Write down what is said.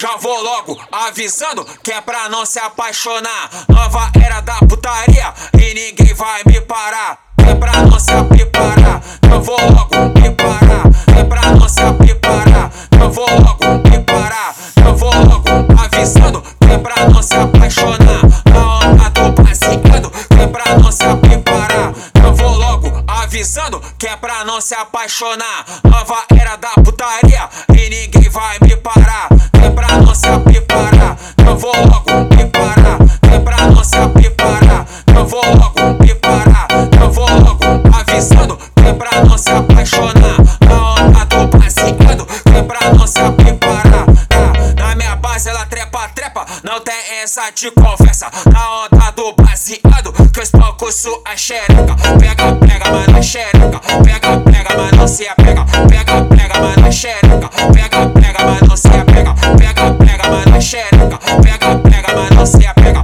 Já vou logo avisando que é pra não se apaixonar. Nova era da putaria e ninguém vai me parar. É pra não se preparar, eu vou logo me parar. É pra não se preparar, eu vou logo me parar. Eu vou logo avisando que é pra não se apaixonar. Na onda do baseado, que é pra não se preparar. Eu vou logo avisando que é pra não se apaixonar. Nova era da putaria e ninguém vai me parar. É pra não se preparar, eu vou logo me parar. É pra não se preparar, eu vou logo me parar. Eu vou logo avisando que é pra não se apaixonar. Na onda do baseado, que é pra não se preparar. Na minha base ela trepa, não tem essa de conversa. Na onda do baseado, que eu espanco sua xereca. Pega, mas não xereca. Pega, mas não se apega. Pega, mas não xereca. Pega, mas não se apega. Pega, mas não xereca. Pega, mas não se apega.